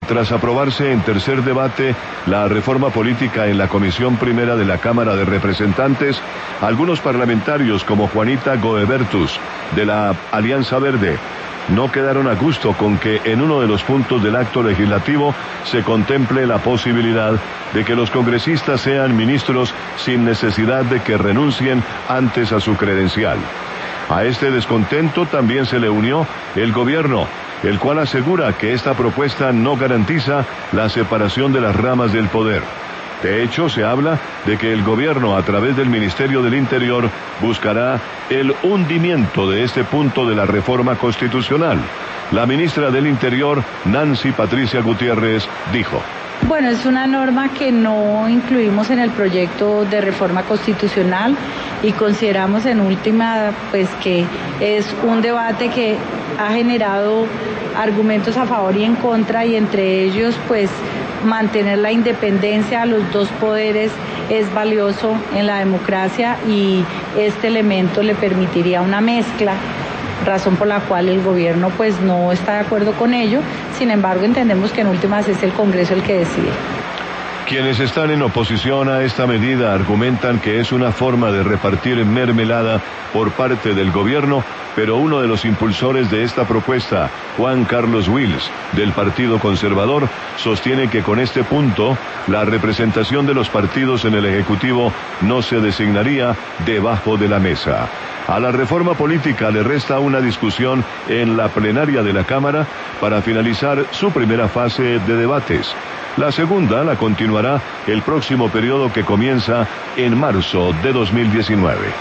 Tras aprobarse en tercer debate la reforma política en la Comisión Primera de la Cámara de Representantes, algunos parlamentarios como Juanita Goebertus, de la Alianza Verde, no quedaron a gusto con que en uno de los puntos del acto legislativo se contemple la posibilidad de que los congresistas sean ministros sin necesidad de que renuncien antes a su credencial. A este descontento también se le unió el gobierno, el cual asegura que esta propuesta no garantiza la separación de las ramas del poder. De hecho, se habla de que el gobierno, a través del Ministerio del Interior, buscará el hundimiento de este punto de la reforma constitucional. La ministra del Interior, Nancy Patricia Gutiérrez, dijo: Bueno, es una norma que no incluimos en el proyecto de reforma constitucional y consideramos en última pues que es un debate que ha generado argumentos a favor y en contra, y entre ellos pues mantener la independencia a los dos poderes es valioso en la democracia y este elemento le permitiría una mezcla, razón por la cual el gobierno pues no está de acuerdo con ello. Sin embargo, entendemos que en últimas es el Congreso el que decide. Quienes están en oposición a esta medida argumentan que es una forma de repartir mermelada por parte del gobierno, pero uno de los impulsores de esta propuesta, Juan Carlos Wills, del Partido Conservador, sostiene que con este punto la representación de los partidos en el Ejecutivo no se designaría debajo de la mesa. A la reforma política le resta una discusión en la plenaria de la Cámara para finalizar su primera fase de debates. La segunda la continuará el próximo periodo que comienza en marzo de 2019.